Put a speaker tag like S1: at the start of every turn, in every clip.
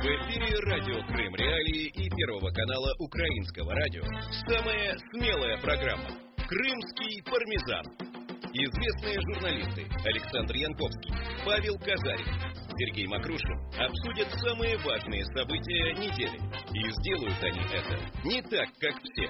S1: В эфире радио Крым Реалии и Первого канала Украинского радио. Самая смелая программа «Крымский пармезан». Известные журналисты Александр Янковский, Павел Казарин, Сергей Макрушин обсудят самые важные события недели. И сделают они это не так, как все.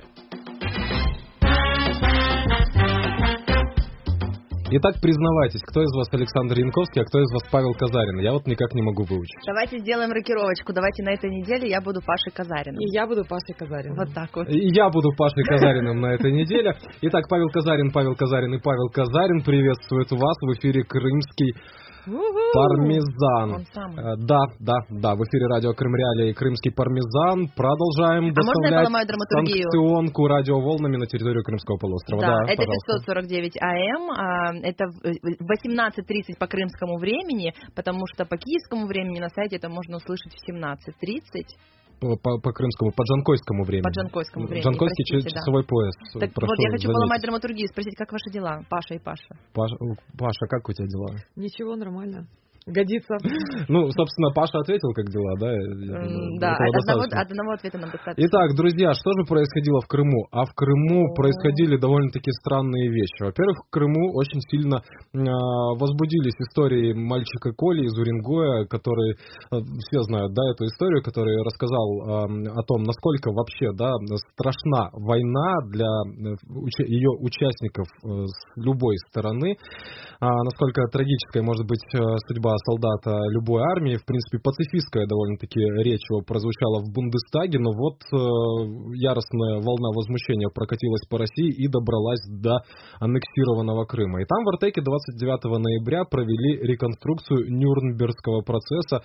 S2: Итак, признавайтесь, кто из вас Александр Янковский, а кто из вас Павел Казарин? Я вот никак не могу выучить.
S3: Давайте сделаем рокировочку. Давайте на этой неделе я буду Пашей Казариным.
S4: И я буду Пашей Казариным.
S3: Вот так вот.
S2: И я буду Пашей Казариным на этой неделе. Итак, Павел Казарин и Павел Казарин приветствуют вас в эфире «Крымский пармезан».
S3: Он самый.
S2: Да, в эфире радио Крым Реалии и «Крымский пармезан». Продолжаем доставлять санкционку радиоволнами на территорию Крымского полуострова.
S3: Да, это
S2: пожалуйста.
S3: 549 АМ, это 18:30 по крымскому времени, потому что по киевскому времени на сайте это можно услышать в 17:30.
S2: По крымскому, по джанкойскому времени.
S3: По джанкойскому времени.
S2: Джанкойский часовой пояс.
S3: Так вот, я хочу поломать драматургию, спросить, как ваши дела, Паша и Паша?
S2: Паша, как у тебя дела?
S4: Ничего, нормально. Годится.
S2: Ну, собственно, Паша ответил, как дела, да?
S3: Да, одного ответа нам достаточно.
S2: Итак, друзья, что же происходило в Крыму? А в Крыму происходили довольно-таки странные вещи. Во-первых, в Крыму очень сильно возбудились истории мальчика Коли из Уренгоя, который, все знают, да, эту историю, который рассказал о том, насколько вообще, да, страшна война для ее участников с любой стороны, насколько трагической может быть судьба солдата любой армии. В принципе, пацифистская довольно-таки речь его прозвучала в Бундестаге, но вот яростная волна возмущения прокатилась по России и добралась до аннексированного Крыма. И там в Артеке 29 ноября провели реконструкцию Нюрнбергского процесса,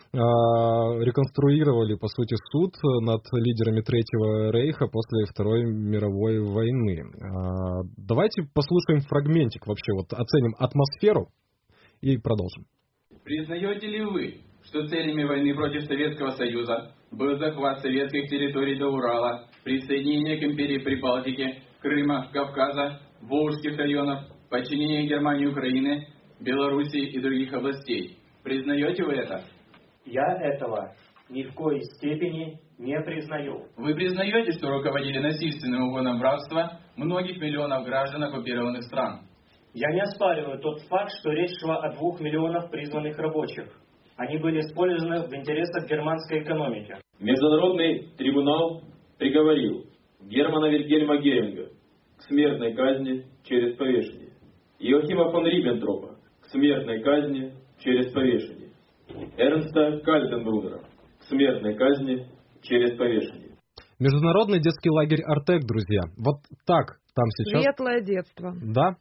S2: реконструировали, по сути, суд над лидерами Третьего Рейха после Второй мировой войны. Давайте послушаем фрагментик вообще, вот оценим атмосферу и продолжим.
S5: Признаете ли вы, что целями войны против Советского Союза был захват советских территорий до Урала, присоединение к империи Прибалтики, Крыма, Кавказа, Волжских районов, подчинение Германии, Украины, Белоруссии и других областей? Признаете вы это?
S6: Я этого ни в коей степени не признаю.
S5: Вы признаете, что руководили насильственным угоном в рабство многих миллионов граждан оккупированных стран?
S6: Я не оспариваю тот факт, что речь шла о 2 миллионах призванных рабочих. Они были использованы в интересах германской экономики.
S7: Международный трибунал приговорил Германа Вильгельма Геринга к смертной казни через повешение, Иоахима фон Риббентропа к смертной казни через повешение, Эрнста Кальтенбруннера к смертной казни через повешение.
S2: Международный детский лагерь «Артек», друзья. Вот так там сейчас...
S4: Светлое детство.
S2: Да.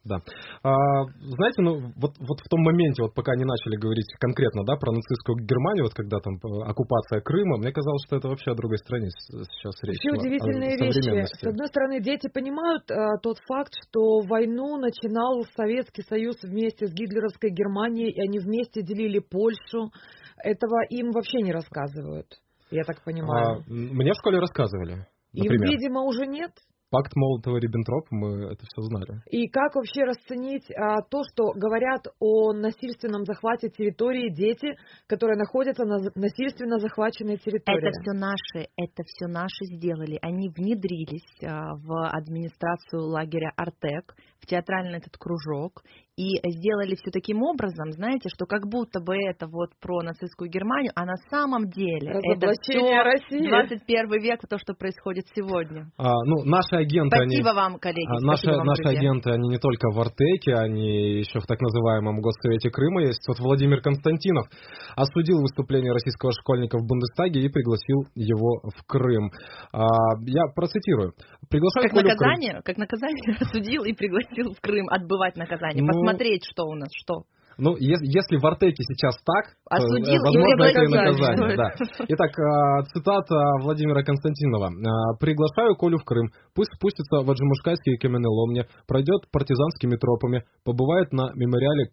S2: Знаете, ну, вот в том моменте, вот пока не начали говорить конкретно, да, про нацистскую Германию, вот когда там оккупация Крыма, мне казалось, что это вообще о другой стране сейчас речь.
S4: Вообще удивительные вещи. С одной стороны, дети понимают тот факт, что войну начинал Советский Союз вместе с гитлеровской Германией, и они вместе делили Польшу. Этого им вообще не рассказывают, я так понимаю.
S2: Мне в школе рассказывали,
S4: Им,
S2: например.
S4: видимо, уже нет.
S2: Пакт Молотова-Риббентропа, мы это все знали.
S4: И как вообще расценить то, что говорят о насильственном захвате территории дети, которые находятся на насильственно захваченной территории?
S3: Это все наши сделали. Они внедрились в администрацию лагеря «Артек», в театральный этот кружок, и сделали все таким образом, знаете, что как будто бы это вот про нацистскую Германию, а на самом деле это все
S4: России.
S3: 21 век, то, что происходит сегодня.
S2: Наши агенты...
S3: Спасибо вам, коллеги.
S2: Наши агенты, они не только в Артеке, они еще в так называемом Госсовете Крыма есть. Вот Владимир Константинов осудил выступление российского школьника в Бундестаге и пригласил его в Крым. Я процитирую. Приглашаю Колю в Крым.
S3: Как наказание осудил и пригласил в Крым отбывать наказание. Посмотреть, что у нас, что.
S2: Ну, если в Артеке сейчас так,
S3: осудил,
S2: возможно, это и наказание. Да. Итак, цитата Владимира Константинова. «Приглашаю Колю в Крым. Пусть спустится в Аджимушкайские каменоломни, пройдет партизанскими тропами, побывает на мемориале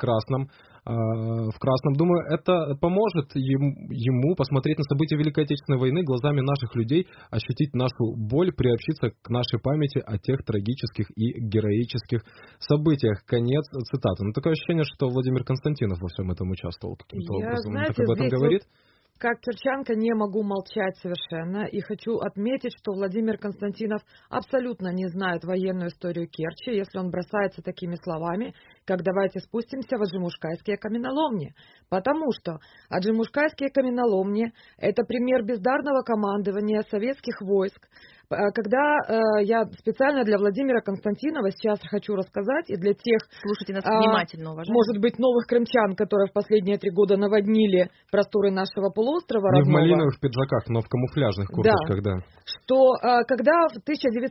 S2: в Красном. Думаю, это поможет ему посмотреть на события Великой Отечественной войны глазами наших людей, ощутить нашу боль, приобщиться к нашей памяти о тех трагических и героических событиях». Конец цитаты. Но такое ощущение, что Владимир Константинов во всем этом участвовал каким-то образом. Он так об этом говорит?
S4: как керчанка не могу молчать совершенно. И хочу отметить, что Владимир Константинов абсолютно не знает военную историю Керчи, если он бросается такими словами, как «давайте спустимся в Аджимушкайские каменоломни». Потому что Аджимушкайские каменоломни – это пример бездарного командования советских войск. Когда я специально для Владимира Константинова сейчас хочу рассказать, и для тех,
S3: слушайте нас внимательно, уважаемые,
S4: может быть, новых крымчан, которые в последние 3 года наводнили просторы нашего полуострова
S2: не
S4: родного.
S2: В малиновых пиджаках, но в камуфляжных курточках, да.
S4: Что когда в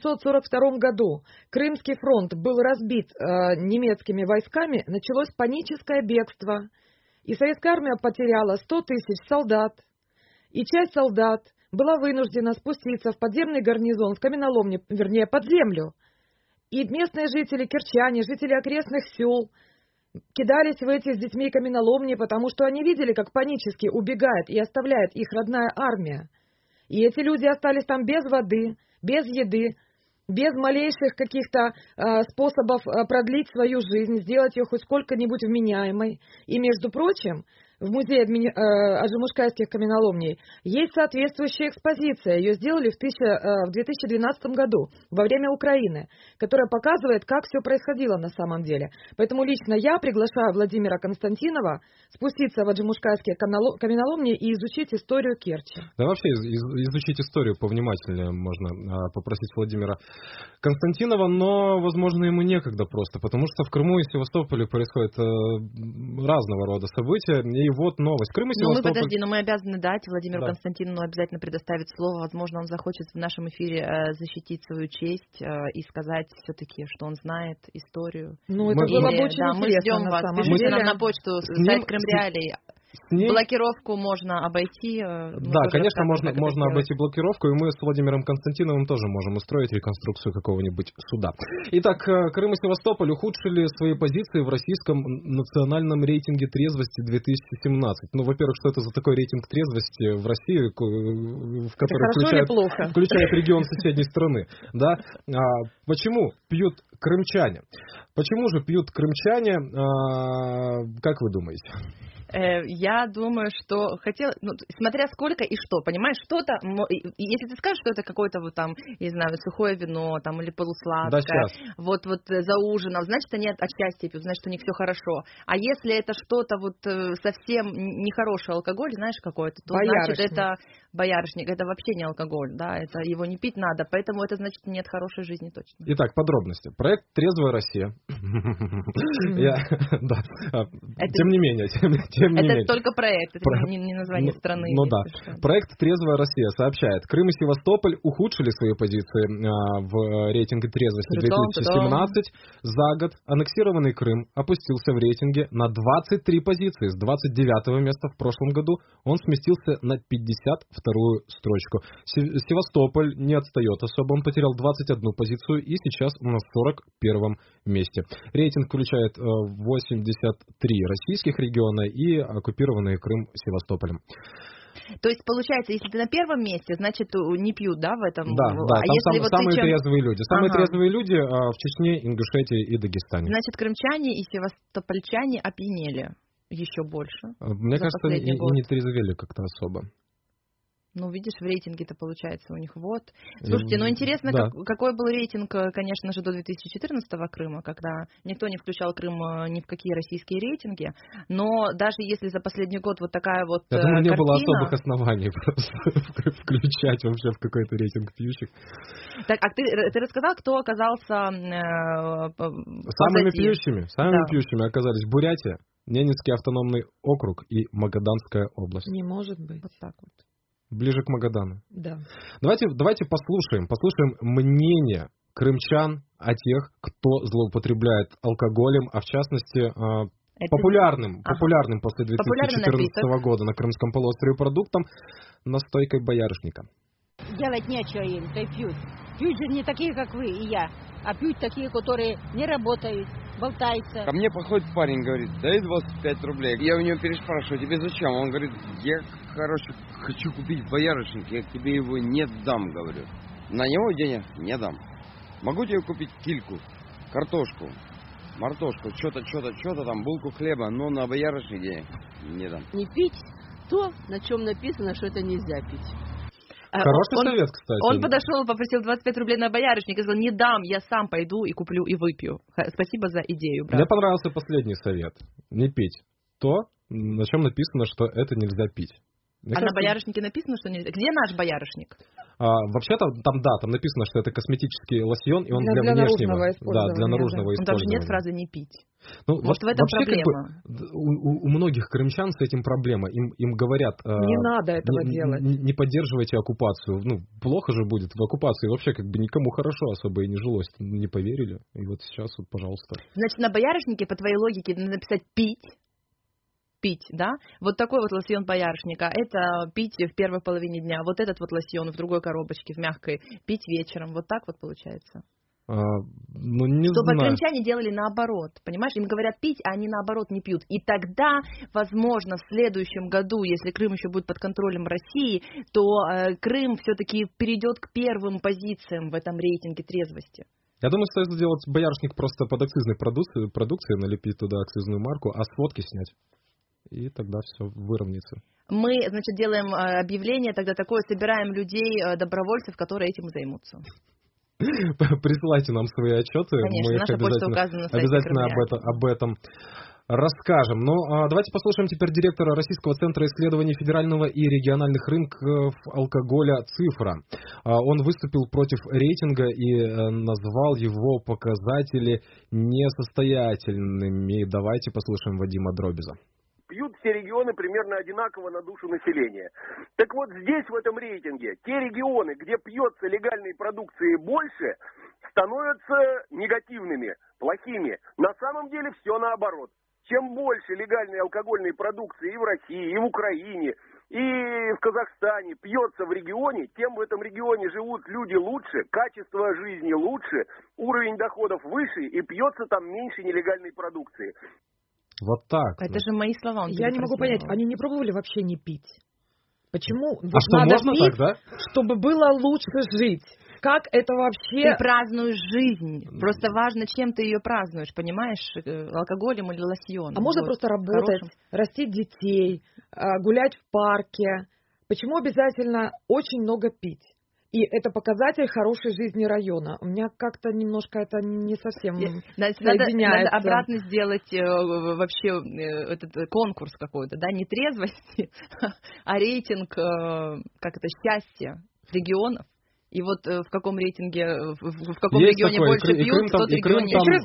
S4: 1942 году Крымский фронт был разбит немецкими войсками, началось паническое бегство, и советская армия потеряла 100 тысяч солдат, и часть солдат была вынуждена спуститься в подземный гарнизон, в каменоломни, вернее, под землю. И местные жители, керчане, жители окрестных сел кидались в эти с детьми каменоломни, потому что они видели, как панически убегает и оставляет их родная армия. И эти люди остались там без воды, без еды, без малейших каких-то способов продлить свою жизнь, сделать ее хоть сколько-нибудь вменяемой. И, между прочим, в музее Аджимушкайских каменоломней есть соответствующая экспозиция. Ее сделали в 2012 году, во время Украины, которая показывает, как все происходило на самом деле. Поэтому лично я приглашаю Владимира Константинова спуститься в Аджимушкайские каменоломни и изучить историю Керчи.
S2: Да вообще изучить историю повнимательнее можно попросить Владимира Константинова, но, возможно, ему некогда просто, потому что в Крыму и Севастополе происходят разного рода события. И вот новость. Крым и Севастополь...
S3: Но мы обязаны дать Владимиру Константинову обязательно предоставить слово. Возможно, он захочет в нашем эфире защитить свою честь и сказать все-таки, что он знает историю.
S4: Ну, это было бы очень
S3: мы ждем вас. Пишите нам на почту сайт Крымреалий. Блокировку можно обойти.
S2: Да, конечно, можно обойти блокировку, и мы с Владимиром Константиновым тоже можем устроить реконструкцию какого-нибудь суда. Итак, Крым и Севастополь ухудшили свои позиции в российском национальном рейтинге трезвости 2017. Ну, во-первых, что это за такой рейтинг трезвости в России, в который включает регион соседней страны? Да? Почему пьют крымчане? Почему же пьют крымчане? Как вы думаете?
S3: Я думаю, что смотря сколько и что, понимаешь, что-то, если ты скажешь, что это какое-то вот там, не знаю, сухое вино там или полусладкое, вот за ужином, значит, они от счастья пьют, значит, у них все хорошо. А если это что-то вот совсем нехороший алкоголь, знаешь, какой-то, то значит, это боярышник, это вообще не алкоголь, да, это его не пить надо, поэтому это значит нет хорошей жизни точно.
S2: Итак, подробности. Проект «Трезвая Россия». Тем не менее.
S3: Это только проект, это не название страны.
S2: Ну да. Проект «Трезвая Россия» сообщает, Крым и Севастополь ухудшили свои позиции в рейтинге трезвости 2017. За год аннексированный Крым опустился в рейтинге на 23 позиции. С 29-го места в прошлом году он сместился на 52-ю строчку. Севастополь не отстает особо, он потерял 21 позицию и сейчас на 41-м месте. Рейтинг включает 83 российских региона и оккупированный Крым Севастополем.
S3: То есть, получается, если ты на первом месте, значит, не пьют, да, в этом?
S2: Да, там самые трезвые люди. Самые трезвые люди в Чечне, Ингушетии и Дагестане.
S3: Значит, крымчане и севастопольчане опьянели еще больше.
S2: Мне кажется, и не трезвели как-то особо.
S3: Ну, видишь, в рейтинге-то получается у них вот. Слушайте, ну интересно, какой был рейтинг, конечно же, до 2014-го Крыма, когда никто не включал Крым ни в какие российские рейтинги, но даже если за последний год вот такая вот
S2: Я думаю,
S3: картина...
S2: не было особых оснований включать вообще в какой-то рейтинг пьющих.
S3: Так, а ты рассказал, кто оказался
S2: самыми пьющими оказались Бурятия, Ненецкий автономный округ и Магаданская область.
S4: Не может быть.
S3: Вот так вот.
S2: Ближе к Магадану.
S4: Да.
S2: Давайте послушаем мнение крымчан о тех, кто злоупотребляет алкоголем, а в частности популярным после 2014 года на Крымском полуострове продуктом настойкой боярышника.
S8: Делать нечего им, то и пьют. Пьют же не такие, как вы и я, а пьют такие, которые не работают, болтаются.
S9: Ко мне подходит парень, говорит, дай 25 рублей. Я у него переспрашиваю, тебе зачем? Он говорит, я, хочу купить боярышник, я тебе его не дам, говорю. На него денег не дам. Могу тебе купить кильку, картошку, мартошку, что-то там, булку хлеба, но на боярышник денег не дам.
S8: Не пить
S10: то, на чем написано, что это нельзя пить.
S2: Хороший совет, кстати.
S3: Он подошел, попросил 25 рублей на боярышник и сказал, не дам, я сам пойду и куплю и выпью. Спасибо за идею, брат.
S2: Мне понравился последний совет. Не пить то, на чем написано, что это нельзя пить.
S3: Мне кажется, на боярышнике написано, что нельзя. Где наш боярышник?
S2: Вообще-то там написано, что это косметический лосьон, и он для внешнего. Да, для наружного использования.
S3: Там же нет фразы «не пить».
S2: Ну,
S3: может, в этом проблема?
S2: Как бы, у многих крымчан с этим проблема. Им говорят...
S4: Не надо этого делать.
S2: Не поддерживайте оккупацию. Ну, плохо же будет в оккупации. Вообще, как бы никому хорошо особо и не жилось. Не поверили. И вот сейчас, вот, пожалуйста.
S3: Значит, на боярышнике, по твоей логике, надо написать «пить». Да? Вот такой вот лосьон боярышника. Это пить в первой половине дня. Вот этот вот лосьон в другой коробочке, в мягкой. Пить вечером. Вот так вот получается.
S2: Ну, не
S3: Чтобы
S2: знаю.
S3: крымчане делали наоборот. Понимаешь? Им говорят пить, а они наоборот не пьют. И тогда, возможно, в следующем году, если Крым еще будет под контролем России, то Крым все-таки перейдет к первым позициям в этом рейтинге трезвости.
S2: Я думаю, стоит сделать боярышник просто под акцизной продукцией, налепить туда акцизную марку, а с водки снять. И тогда все выровняется.
S3: Мы, значит, делаем объявление тогда такое, собираем людей, добровольцев, которые этим займутся.
S2: Присылайте нам свои отчеты.
S3: Конечно,
S2: мы
S3: наша почта указана на сайте
S2: обязательно об этом расскажем. Но давайте послушаем теперь директора Российского центра исследований федерального и региональных рынков алкоголя «Цифра». Он выступил против рейтинга и назвал его показатели несостоятельными. Давайте послушаем Вадима Дробиза.
S11: Пьют все регионы примерно одинаково на душу населения. Так вот здесь, в этом рейтинге, те регионы, где пьется легальной продукции больше, становятся негативными, плохими. На самом деле все наоборот. Чем больше легальной алкогольной продукции и в России, и в Украине, и в Казахстане пьется в регионе, тем в этом регионе живут люди лучше, качество жизни лучше, уровень доходов выше, и пьется там меньше нелегальной продукции.
S2: Вот так.
S3: Это же мои слова.
S4: Я не могу понять, они не пробовали вообще не пить? Почему?
S2: А что,
S4: надо
S2: можно
S4: пить,
S2: так, да?
S4: чтобы было лучше жить. Как это вообще...
S3: Ты празднуешь жизнь. Просто важно, чем ты ее празднуешь, понимаешь? Алкоголем или лосьоном.
S4: А можно просто работать, растить детей, гулять в парке. Почему обязательно очень много пить? И это показатель хорошей жизни района. У меня как-то немножко это не совсем соединяется.
S3: Надо обратно сделать вообще этот конкурс какой-то, да, не трезвости, а рейтинг, как это, счастья регионов. И вот в каком рейтинге, в каком
S2: есть
S3: регионе
S2: такой,
S3: больше пьют, в тот регион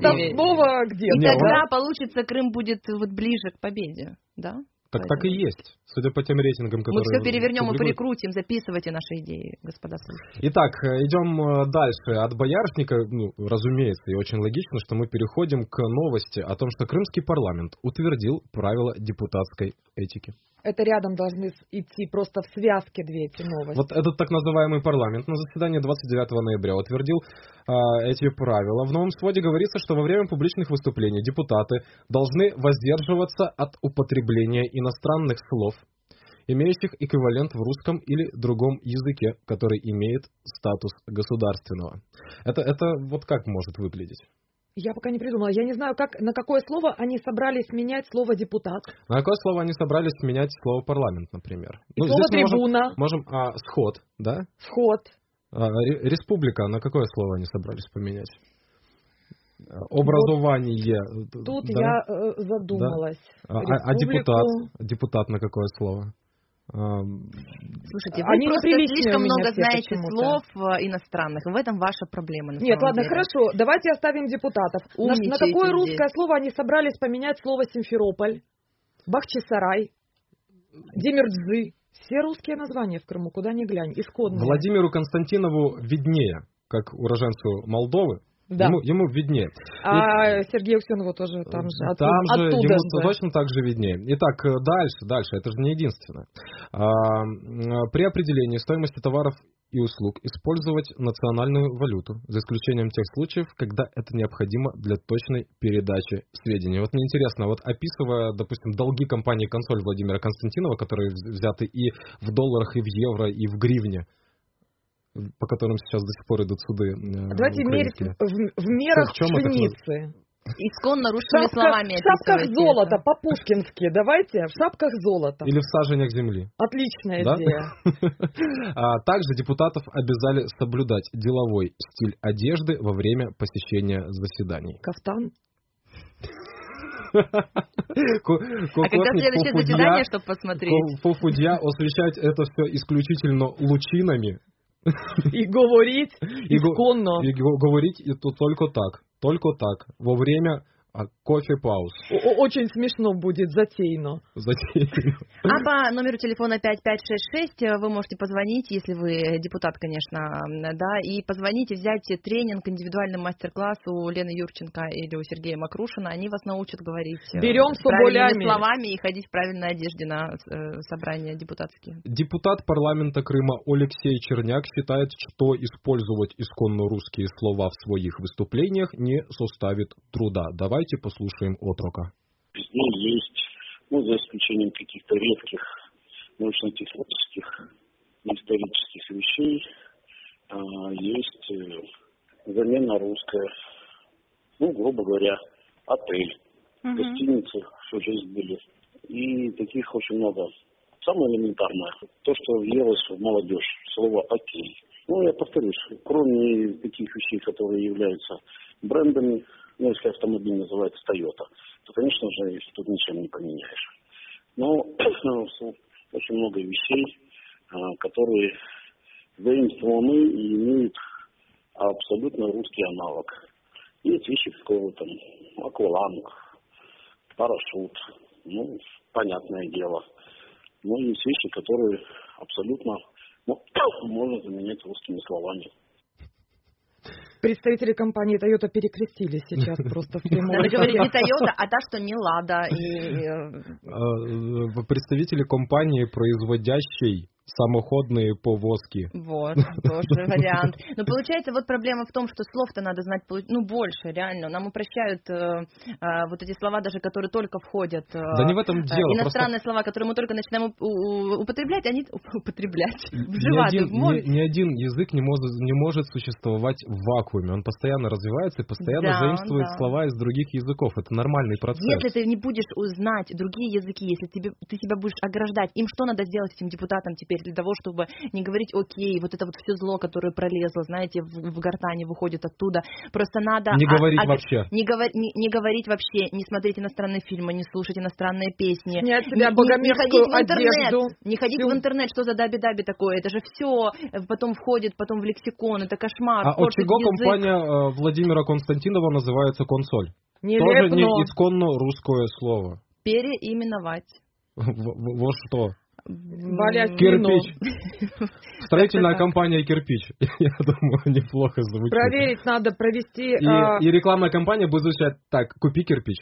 S4: где-то.
S3: И тогда получится, Крым будет вот ближе к победе, да?
S2: Так и есть, судя по тем рейтингам, которые...
S3: Мы все перевернем и перекрутим, записывайте наши идеи, господа слушатели.
S2: Итак, идем дальше. От боярышника, разумеется, и очень логично, что мы переходим к новости о том, что Крымский парламент утвердил правила депутатской этики.
S4: Это рядом должны идти просто в связке две эти новости.
S2: Вот этот так называемый парламент на заседании 29 ноября утвердил эти правила. В новом своде говорится, что во время публичных выступлений депутаты должны воздерживаться от употребления иностранных слов, имеющих эквивалент в русском или другом языке, который имеет статус государственного. Это вот как может выглядеть?
S4: Я пока не придумала. Я не знаю, на какое слово они собрались менять слово «депутат».
S2: На какое слово они собрались менять слово «парламент», например?
S4: Слово «трибуна».
S2: Можем «сход», да?
S4: «Сход».
S2: «Республика», на какое слово они собрались поменять? Образование.
S4: Тут да? Я задумалась.
S2: Да? Депутат на какое слово?
S3: Слушайте, вы просто слишком много знаете слов иностранных. В этом ваша проблема.
S4: Нет, ладно, хорошо. Давайте оставим депутатов. На какое русское слово они собрались поменять слово Симферополь, Бахчисарай, Демирджи? Все русские названия в Крыму, куда ни глянь, исходные.
S2: Владимиру Константинову виднее, как уроженцу Молдовы.
S4: Да.
S2: Ему виднее.
S4: Сергею Аксенову тоже там же.
S2: Оттуда ему точно так же виднее. Итак, дальше. Это же не единственное. При определении стоимости товаров и услуг использовать национальную валюту, за исключением тех случаев, когда это необходимо для точной передачи сведений. Вот мне интересно, вот описывая, допустим, долги компании «Консоль» Владимира Константинова, которые взяты и в долларах, и в евро, и в гривне, по которым сейчас до сих пор идут суды.
S4: Давайте мерить в мерах пшеницы.
S3: Исконно русскими словами
S4: в шапках золота,
S3: это.
S4: по-пушкински. Давайте, в шапках золота.
S2: Или в саженях земли.
S4: Отличная идея.
S2: Также депутатов обязали соблюдать деловой стиль одежды во время посещения заседаний.
S4: Кафтан?
S3: А когда следующее заседание, чтобы посмотреть?
S2: Фуфудья освещать это все исключительно лучинами.
S4: И говорить исконно.
S2: И говорить только так, во время кофе-пауз.
S4: Очень смешно будет, затейно.
S3: А по номеру телефона 5566 вы можете позвонить, если вы депутат, конечно, да, и позвонить и взять тренинг, индивидуальный мастер-класс у Лены Юрченко или у Сергея Макрушина. Они вас научат говорить правильными словами и ходить в правильной одежде на собрания депутатские.
S2: Депутат парламента Крыма Алексей Черняк считает, что использовать исконно русские слова в своих выступлениях не составит труда. Давайте послушаем отрока.
S12: Есть, за исключением каких-то редких научно-технических и исторических вещей, есть замена русская, грубо говоря, отель, гостиницы всю жизнь были. И таких очень много. Самое элементарное, то, что въелось в молодежь, слово «окей». Я повторюсь, кроме таких вещей, которые являются брендами, если автомобиль называется Toyota, то, конечно же, тут ничем не поменяешь. Но очень много вещей, которые заимствованы и имеют абсолютно русский аналог. Есть вещи, как акваланг, парашют, понятное дело. Но есть вещи, которые абсолютно можно заменять русскими словами.
S4: Представители компании Toyota перекрестились сейчас просто в прямом
S3: эфире. Вы говорите не Toyota, а та, что не Лада.
S2: Представители компании, производящей самоходные повозки.
S3: Вот, тоже вариант. Но получается, проблема в том, что слов-то надо знать больше, реально. Нам упрощают вот эти слова, даже которые только входят.
S2: Да не в этом дело.
S3: Иностранные слова, которые мы только начинаем употреблять, они вживаться в мозг.
S2: Ни один язык не может существовать в вакууме. Он постоянно развивается и постоянно заимствует слова из других языков. Это нормальный процесс.
S3: Если ты не будешь узнать другие языки, если ты себя будешь ограждать, им что надо сделать этим депутатам теперь? Для того, чтобы не говорить окей, вот это вот все зло, которое пролезло, знаете, в гортани выходит оттуда. Просто надо...
S2: Не говорить вообще.
S3: Не говорить вообще, не смотреть иностранные фильмы, не слушать иностранные песни.
S4: Снять себя богомерзкую одежду.
S3: Не ходить в интернет, что за даби-даби такое. Это же все потом входит потом в лексикон, это кошмар.
S2: А от чего компания Владимира Константинова называется «Консоль»?
S4: Тоже
S2: не исконно русское слово.
S3: Переименовать.
S2: Вот что.
S4: Кирпич.
S2: Строительная компания «Кирпич». Я думаю, неплохо звучит.
S4: Проверить надо, провести...
S2: И рекламная кампания будет звучать так: «Купи кирпич».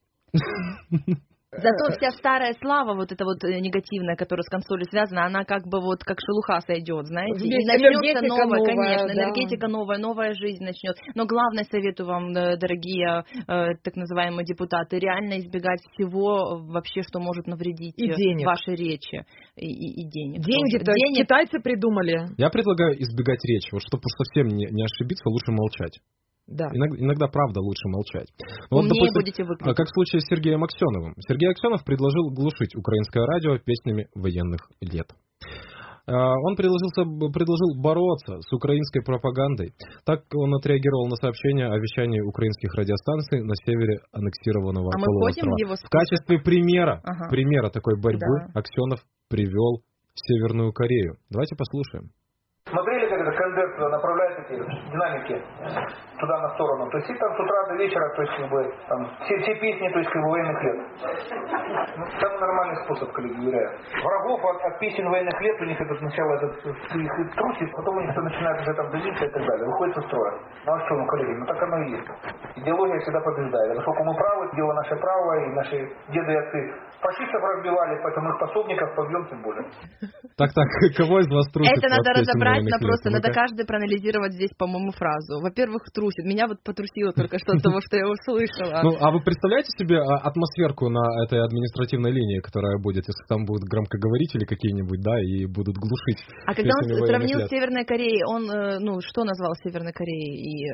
S3: Зато вся старая слава, вот эта вот негативная, которая с консолью связана, она как бы вот как шелуха сойдет, знаете. И начнется новая, конечно, энергетика новая жизнь начнет. Но главное, советую вам, дорогие так называемые депутаты, реально избегать всего вообще, что может навредить вашей речи. И денег.
S4: Деньги-то китайцы придумали.
S2: Я предлагаю избегать речи, вот чтобы совсем не ошибиться, лучше молчать.
S4: Да.
S2: Иногда, правда, лучше молчать.
S3: Умнее будете выглядеть.
S2: Как в случае с Сергеем Аксеновым. Сергей Аксенов предложил глушить украинское радио песнями военных лет. Он предложил бороться с украинской пропагандой. Так он отреагировал на сообщение о вещании украинских радиостанций на севере аннексированного полуострова. В качестве примера такой борьбы Аксенов привел Северную Корею. Давайте послушаем.
S13: Смотрели, как это КНДР направляет эти динамики туда на сторону. То есть и там с утра до вечера, то есть все песни, то есть военных лет. Самый нормальный способ, коллеги, уверяю. Врагов от песен военных лет у них это сначала их трусит, потом у них начинает уже там давиться и так далее. Выходит со строя. Ну а что, коллеги, так оно и есть. Идеология всегда побеждает. Поскольку мы правы, дело наше право, и наши деды и отцы фашистов разбивали, поэтому их пособников побьем тем более.
S2: Так, кого из вас трусит?
S3: Это надо разобрать, надо каждый проанализировать здесь, по-моему, фразу. Во-первых, трусит. Меня вот потрусило только что от того, что я услышала.
S2: А вы представляете себе атмосферку на этой административной линии, которая будет, если там будут громкоговорители какие-нибудь, да, и будут глушить?
S3: А когда он сравнил с Северной Кореей, он, что назвал Северной Кореей? И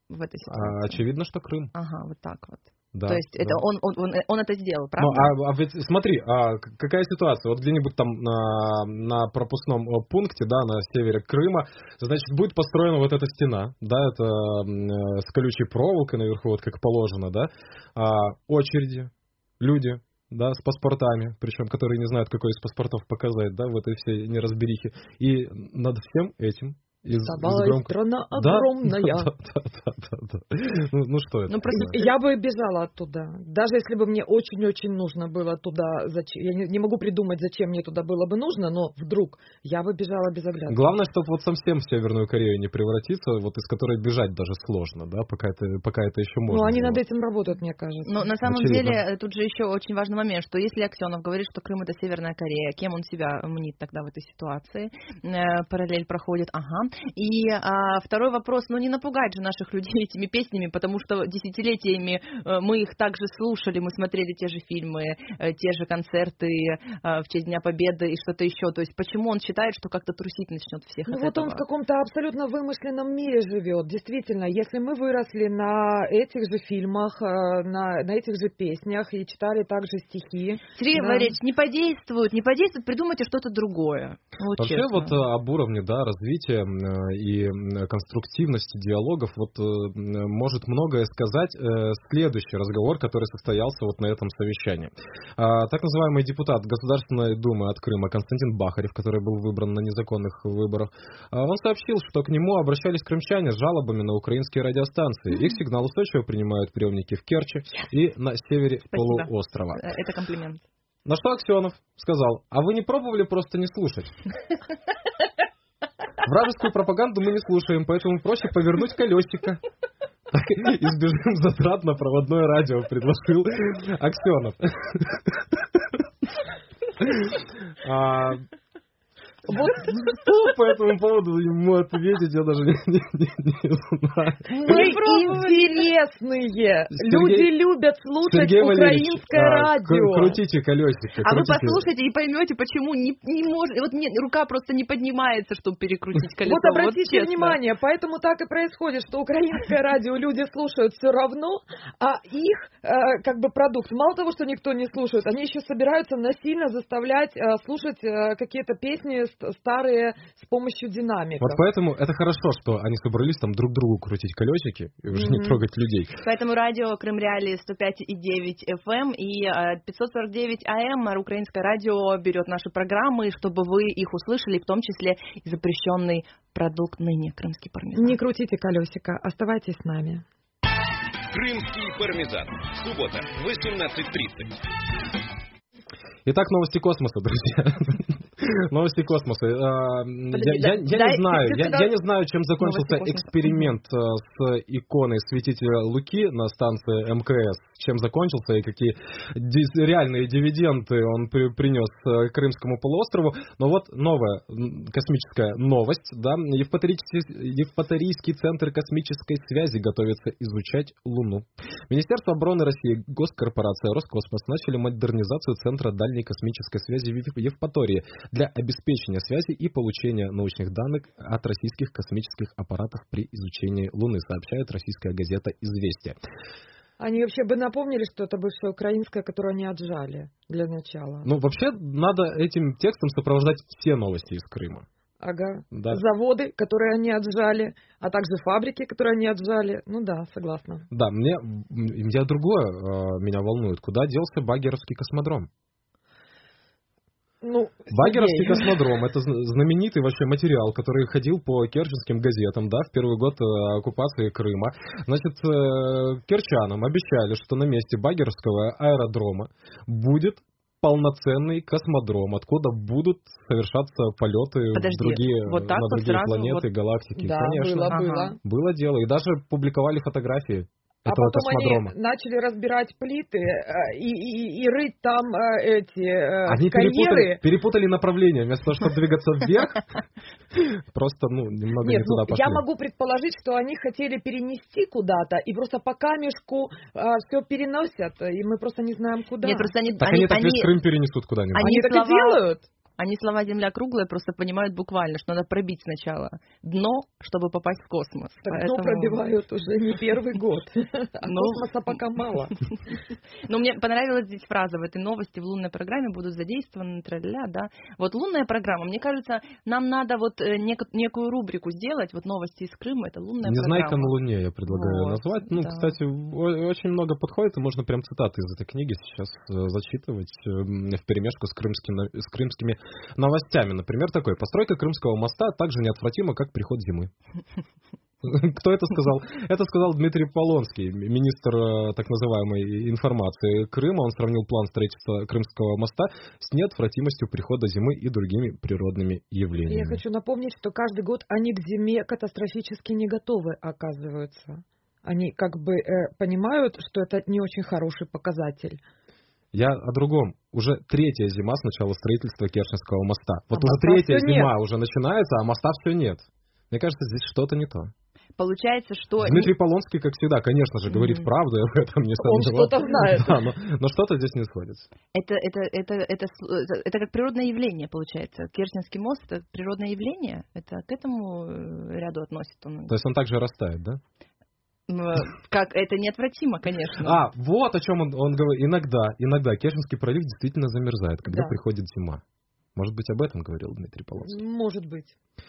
S3: в этой ситуации?
S2: Очевидно, что Крым.
S3: Ага, вот так вот.
S2: Да,
S3: то есть
S2: да.
S3: это он это сделал, правда?
S2: Ну, ведь смотри, какая ситуация? Вот где-нибудь там на пропускном пункте, да, на севере Крыма, значит, будет построена вот эта стена, да, это с колючей проволокой наверху, вот как положено, да, очереди, люди, да, с паспортами, причем, которые не знают, какой из паспортов показать, да, в этой всей неразберихе. И над всем этим
S4: страна огромная.
S2: Да. Ну что это?
S4: Я бы бежала оттуда. Даже если бы мне очень-очень нужно было туда. Я не могу придумать, зачем мне туда было бы нужно, но вдруг я бы бежала без оглядки.
S2: Главное, чтобы вот совсем в Северную Корею не превратиться, вот из которой бежать даже сложно, да, пока это еще можно.
S4: Ну, они над этим работают, мне кажется.
S3: Но на самом деле, тут же еще очень важный момент, что если Аксенов говорит, что Крым это Северная Корея, кем он себя мнит тогда в этой ситуации? Параллель проходит, ага. И второй вопрос, не напугать же наших людей этими песнями, потому что десятилетиями мы их также слушали, мы смотрели те же фильмы, те же концерты в честь Дня Победы и что-то еще. То есть почему он считает, что как-то трусить начнет всех от этого?
S4: Он в каком-то абсолютно вымышленном мире живет. Действительно, если мы выросли на этих же фильмах, на этих же песнях и читали также стихи.
S3: Сергей Валерьевич, не подействует, придумайте что-то другое. Вот
S2: вообще
S3: честно.
S2: вот об уровне, да, развития и конструктивности диалогов может многое сказать следующий разговор, который состоялся вот на этом совещании. Так называемый депутат Государственной Думы от Крыма Константин Бахарев, который был выбран на незаконных выборах, он сообщил, что к нему обращались крымчане с жалобами на украинские радиостанции. Их сигнал устойчиво принимают приемники в Керчи и на севере полуострова.
S3: Это комплимент.
S2: На что Аксенов сказал: а вы не пробовали просто не слушать? Вражескую пропаганду мы не слушаем, поэтому проще повернуть колесико. Так избежим затрат на проводное радио, предложил Аксенов. Вот что по этому поводу ему ответить, я даже не знаю.
S4: Мы интересные. Люди любят слушать украинское радио.
S2: Крутите колесико.
S3: А вы послушайте и поймете, почему не может. Вот мне рука просто не поднимается, чтобы перекрутить колесо.
S4: Вот обратите внимание, поэтому так и происходит, что украинское радио люди слушают все равно, а их продукт, мало того, что никто не слушает, они еще собираются насильно заставлять слушать какие-то песни старые с помощью динамиков.
S2: Вот поэтому это хорошо, что они собрались там друг другу крутить колесики и уже не трогать людей.
S3: Поэтому радио Крым Реалии 105,9 FM и 549 AM украинское радио берет наши программы, чтобы вы их услышали, в том числе и запрещенный продукт ныне крымский пармезан.
S4: Не крутите колесико, оставайтесь с нами.
S1: Крымский пармезан. Суббота, 18:30.
S2: Итак, новости космоса, друзья. Новости космоса. Я не знаю, чем закончился эксперимент с иконой святителя Луки на станции МКС. Чем закончился и какие реальные дивиденды он принес Крымскому полуострову. Но вот новая космическая новость. Да? Евпаторийский центр космической связи готовится изучать Луну. Министерство обороны России, госкорпорация Роскосмос начали модернизацию центра дальней космической связи в Евпатории для обеспечения связи и получения научных данных от российских космических аппаратов при изучении Луны, сообщает российская газета «Известия».
S4: Они вообще бы напомнили, что это бывшая украинская, которую они отжали для начала.
S2: Ну, вообще, надо этим текстом сопровождать все новости из Крыма.
S4: Ага. Да. Заводы, которые они отжали, а также фабрики, которые они отжали. Ну да, согласна.
S2: Да, меня другое меня волнует. Куда делся Багеровский космодром? Багеровский космодром — это знаменитый вообще материал, который ходил по керченским газетам, да, в первый год оккупации Крыма. Значит, керчанам обещали, что на месте Багеровского аэродрома будет полноценный космодром, откуда будут совершаться полеты на другие планеты, галактики.
S4: Да,
S2: конечно, было дело. И даже публиковали фотографии.
S4: А потом космодрома. Они начали разбирать плиты и рыть там
S2: они карьеры. Перепутали направление. Вместо того, чтобы двигаться вверх, просто немного не туда пошли.
S4: Я могу предположить, что они хотели перенести куда-то, и просто по камешку все переносят, и мы просто не знаем, куда.
S3: Нет, просто
S2: они весь Крым перенесут куда-нибудь.
S4: Они так и делают.
S3: Они слова «земля круглая» просто понимают буквально, что надо пробить сначала дно, чтобы попасть в космос.
S4: Так дно пробивают уже не первый год, а космоса пока мало.
S3: Но мне понравилась здесь фраза в этой новости: в лунной программе будут задействованы тра-ля-ля, да. Вот лунная программа, мне кажется, нам надо вот некую рубрику сделать, вот новости из Крыма, это лунная программа.
S2: «Незнайка на Луне» я предлагаю назвать. Ну, да. Кстати, очень много подходит, и можно прям цитаты из этой книги сейчас зачитывать вперемешку с крымскими новостями. Например, такой: постройка Крымского моста так же неотвратима, как приход зимы. Кто это сказал? Это сказал Дмитрий Полонский, министр так называемой информации Крыма. Он сравнил план строительства Крымского моста с неотвратимостью прихода зимы и другими природными явлениями.
S4: Я хочу напомнить, что каждый год они к зиме катастрофически не готовы, оказывается. Они как бы понимают, что это не очень хороший показатель.
S2: Я о другом. Уже третья зима с начала строительства Керченского моста. Вот уже третья зима уже начинается, а моста все нет. Мне кажется, здесь что-то не то.
S3: Получается, что...
S2: Дмитрий Полонский, как всегда, конечно же, говорит правду, я в этом не сомневаюсь.
S4: Он что-то знает.
S2: Да, но что-то здесь не сходится.
S3: Это как природное явление, получается. Керченский мост — это природное явление? Это к этому ряду относится?
S2: То есть он также растает, да?
S3: Как это неотвратимо, конечно.
S2: Вот о чем он говорит. Иногда Керченский пролив действительно замерзает, когда приходит зима. Может быть, об этом говорил Дмитрий Полонский?
S4: Может быть.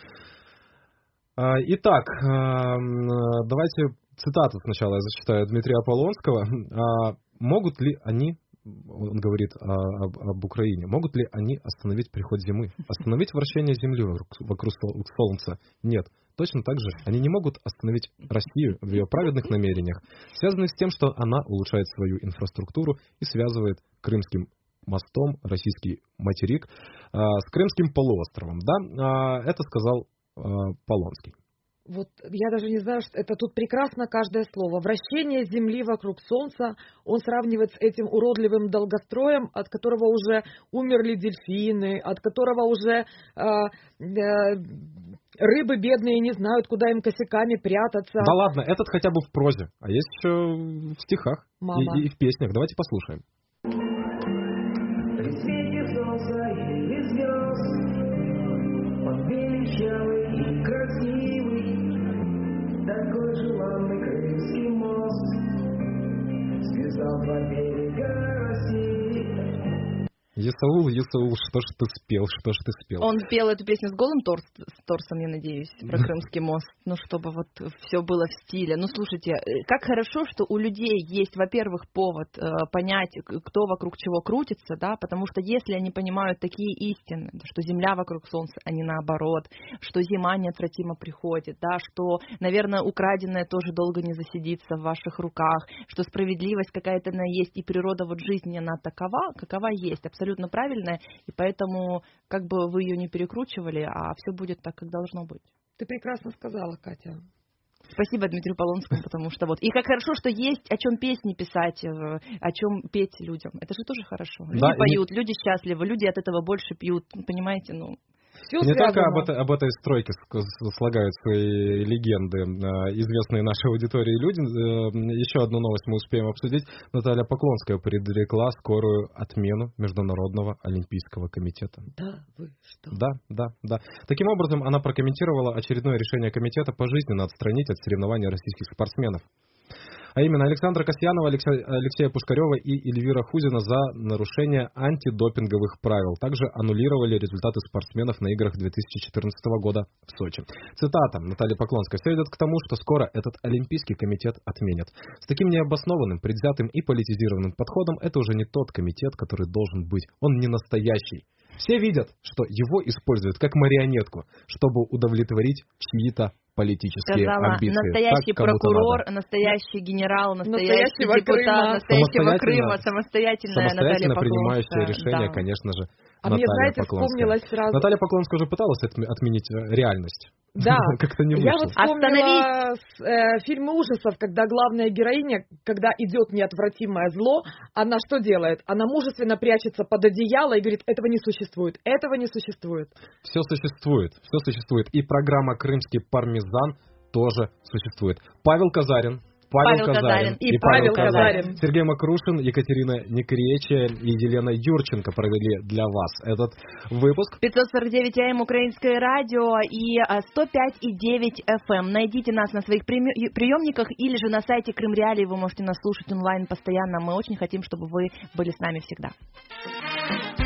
S2: Итак, давайте цитату сначала я зачитаю Дмитрия Полонского. Могут ли они, он говорит об Украине, могут ли они остановить приход зимы, остановить вращение Земли вокруг Солнца? Нет. Точно так же они не могут остановить Россию в ее праведных намерениях, связанных с тем, что она улучшает свою инфраструктуру и связывает Крымским мостом российский материк с Крымским полуостровом. Да, это сказал Полонский.
S4: Вот я даже не знаю, что это тут прекрасно каждое слово. Вращение Земли вокруг Солнца он сравнивает с этим уродливым долгостроем, от которого уже умерли дельфины, от которого уже рыбы бедные не знают, куда им косяками прятаться.
S2: Да ладно, этот хотя бы в прозе, а есть еще в стихах и в песнях. Давайте послушаем. При свете солнца или звезд, он величавый и красивый, такой желанный Крымский мост, связал два берега России. Есаул, что ж ты спел?
S3: Он пел эту песню с голым торсом, я надеюсь, про Крымский мост, ну, чтобы вот все было в стиле. Ну, слушайте, как хорошо, что у людей есть, во-первых, повод понять, кто вокруг чего крутится, да, потому что если они понимают такие истины, что Земля вокруг Солнца, а не наоборот, что зима неотвратимо приходит, да, что, наверное, украденное тоже долго не засидится в ваших руках, что справедливость какая-то она есть, и природа вот жизни, она такова, какова есть, абсолютно правильная, и поэтому как бы вы ее не перекручивали, а все будет так, как должно быть.
S4: Ты прекрасно сказала, Катя.
S3: Спасибо Дмитрию Полонскому, потому что вот. И как хорошо, что есть о чем песни писать, о чем петь людям. Это же тоже хорошо. Люди поют, люди счастливы, люди от этого больше пьют, понимаете, ну...
S2: Все не связано. Только об этой стройке слагают свои легенды известные нашей аудитории люди. Еще одну новость мы успеем обсудить. Наталья Поклонская предрекла скорую отмену Международного олимпийского комитета.
S4: Да, вы что?
S2: Да. Таким образом, она прокомментировала очередное решение комитета пожизненно отстранить от соревнований российских спортсменов. А именно Александра Касьянова, Алексея Пушкарева и Эльвира Хузина за нарушение антидопинговых правил. Также аннулировали результаты спортсменов на играх 2014 года в Сочи. Цитата Натальи Поклонской. «Все идет к тому, что скоро этот Олимпийский комитет отменят. С таким необоснованным, предвзятым и политизированным подходом это уже не тот комитет, который должен быть. Он не настоящий. Все видят, что его используют как марионетку, чтобы удовлетворить чьи-то политические амбиции.
S3: Настоящий прокурор, настоящий генерал, настоящий депутат, настоящего Крыма, самостоятельная Наталья Поклонская.
S2: Принимающее решение, конечно же, Наталья
S4: мне, знаете,
S2: Поклонская.
S4: Вспомнилась сразу...
S2: Наталья Поклонская уже пыталась отменить реальность.
S4: Да,
S2: как-то не вышло.
S4: Я вот вспомнила фильмы ужасов, когда главная героиня, когда идет неотвратимое зло, она что делает? Она мужественно прячется под одеяло и говорит, этого не существует, этого не существует.
S2: Все существует. И программа «Крымский пармезан» тоже существует. Павел Казарин, Павел Казарин
S4: и Павел Казарин.
S2: Сергей Макрушин, Екатерина Некречия и Елена Юрченко провели для вас этот выпуск.
S3: 549 АМ Украинское радио и 105,9 FM. Найдите нас на своих приемниках или же на сайте Крым Реалии. Вы можете нас слушать онлайн постоянно. Мы очень хотим, чтобы вы были с нами всегда.